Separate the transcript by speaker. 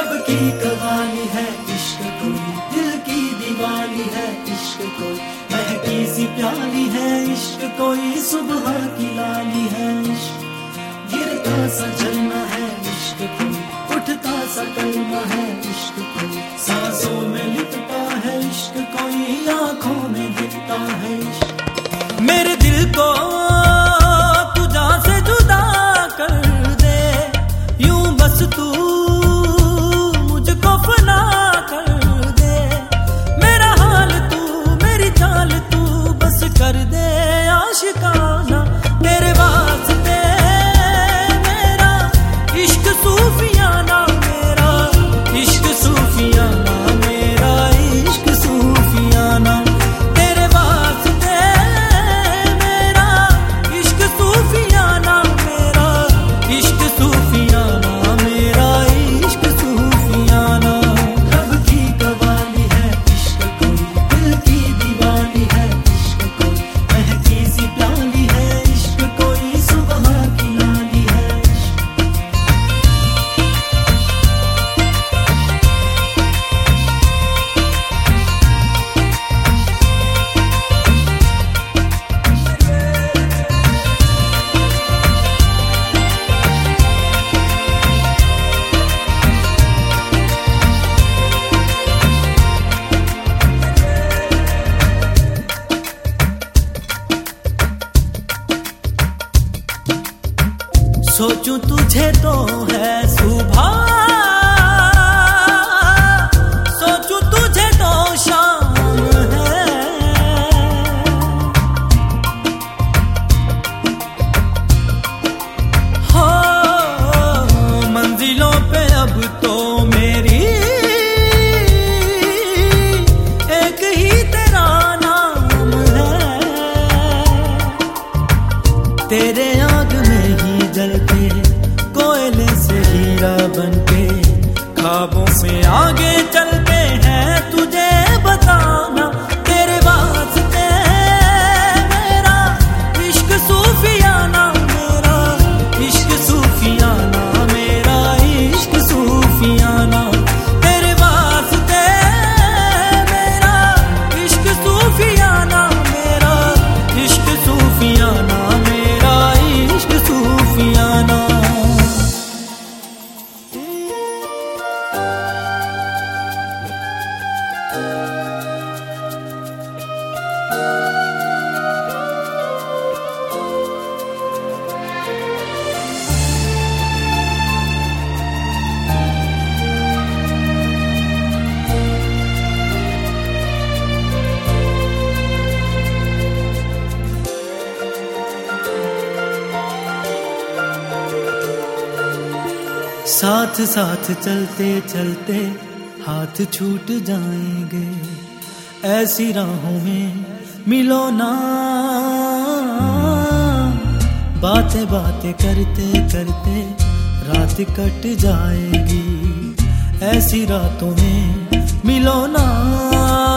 Speaker 1: सबकी कवाली है इश्क कोई, दिल की दीवानी है इश्क कोई, महकी सी प्याली है इश्क कोई, सुबह की लाली है इश्क, गिरता सा झरना है इश्क कोई, उठता सा कलमा है इश्क कोई, सांसों में लिपटा है इश्क कोई, आंखों में दिखता है इश्क। मेरे दिल को तू जान से जुदा कर दे, यूं बस तू मुझको फना कर दे, मेरा हाल तू मेरी चाल तू बस कर दे आशिकाना, तेरे वास्ते मेरा इश्क सूफियाना, मेरा इश्क सूफियाना, मेरा इश्क सूफियाना, तेरे वास्ते मेरा इश्क सूफियाना, मेरा इश्क सूफियाना, मेरा इश्क सूफियाना। रब की कवाली है इश्क कोई, दिल की दीवानी है इश्क कोई, महकी सी प्याली है इश्क कोई, सुबह की लाली है इश्क। सोचूं तुझे तो है सुबह, सोचूं तुझे तो शाम है, हो मंजिलों पे अब तो मेरी एक ही तेरा नाम है, तेरे आग में ही जलते कोयले से हीरा बनके, ख्वाबों में आगे चलते हैं तुझे बताना, तेरे वास्ते मेरा इश्क सूफियाना, मेरा इश्क सूफियाना, मेरा इश्क सूफियाना, तेरे वास्ते मेरा इश्क सूफियाना, मेरा इश्क सूफियाना, मेरा इश्क सूफियाना। साथ साथ चलते चलते हाथ छूट जाएंगे, ऐसी राहों में मिलो ना, बातें बातें करते करते रात कट जाएगी, ऐसी रातों में मिलो ना।